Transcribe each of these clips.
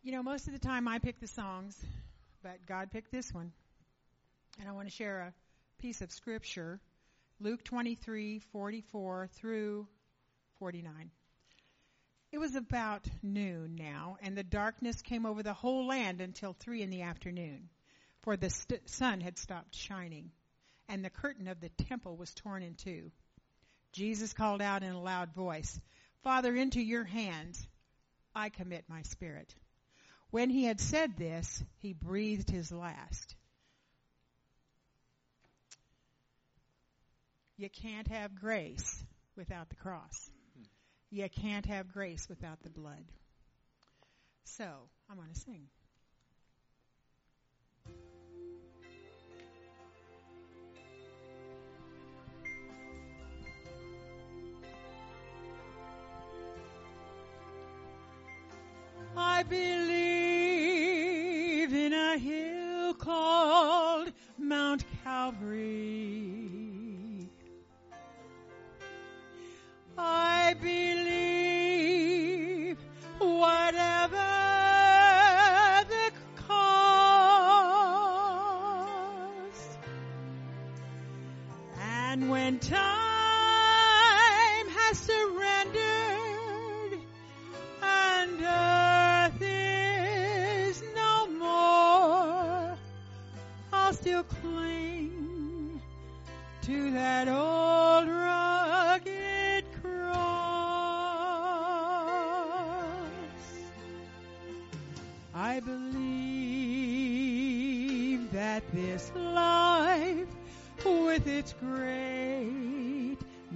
Most of the time I pick the songs, but God picked this one. And I want to share a piece of scripture, Luke 23:44 through 49. It was about noon now, and the darkness came over the whole land until 3 p.m, for the sun had stopped shining, and the curtain of the temple was torn in two. Jesus called out in a loud voice, "Father, into your hands I commit my spirit." When he had said this, he breathed his last. You can't have grace without the cross. You can't have grace without the blood. So, I'm going to sing. I believe in a hill called Mount Calvary. I believe whatever the cost, and when time has surrendered and earth is no more, I'll still cling to that old rugged cross. I believe that this life, with its great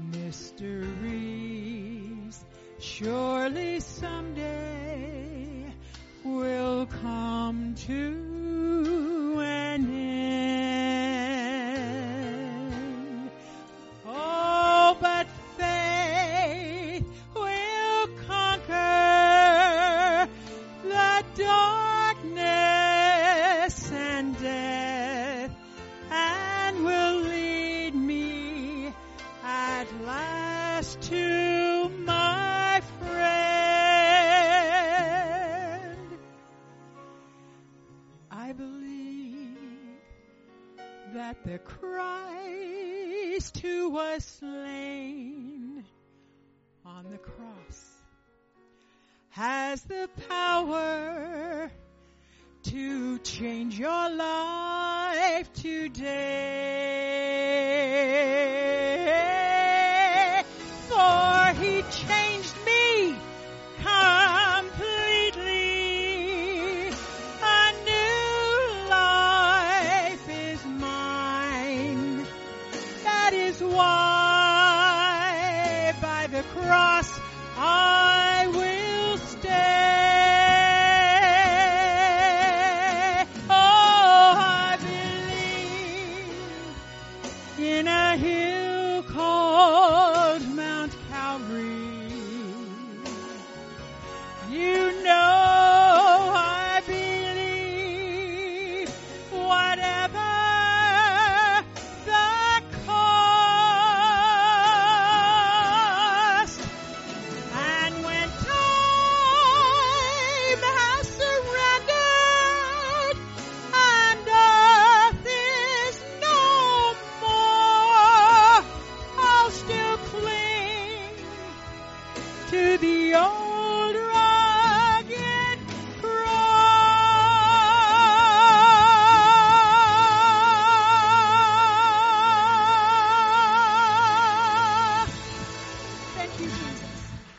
mysteries, surely someday will come to an end. Oh, but faith will conquer the darkness and death, and will lead me at last to my friend. I believe that the Christ who was slain on the cross has the power to change your life today.